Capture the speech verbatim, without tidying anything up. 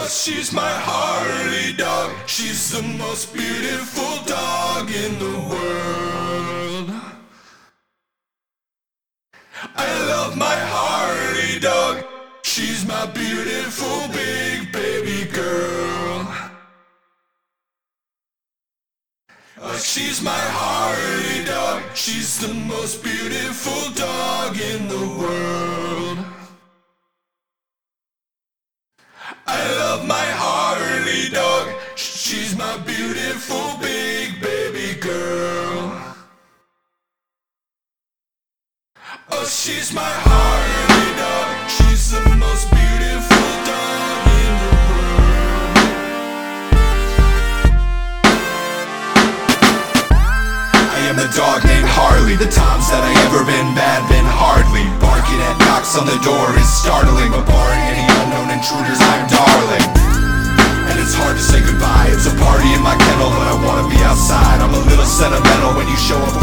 She's my Harley dog. She's the most beautiful dog in the world. I love my Harley dog. She's my beautiful big baby girl. Uh, she's my Harley dog. She's the most beautiful dog in the world. I love my Harley dog. She's my beautiful big baby girl. Oh, she's my Harley dog. She's the most beautiful dog in the world. I am the dog named Harley. The times that I ever been bad, been hardly. Barking at knocks on the door is startling, but barring any unknown intruders, I'm darling. And it's hard to say goodbye. It's a party in my kennel, but I wanna be outside. I'm a little sentimental when you show up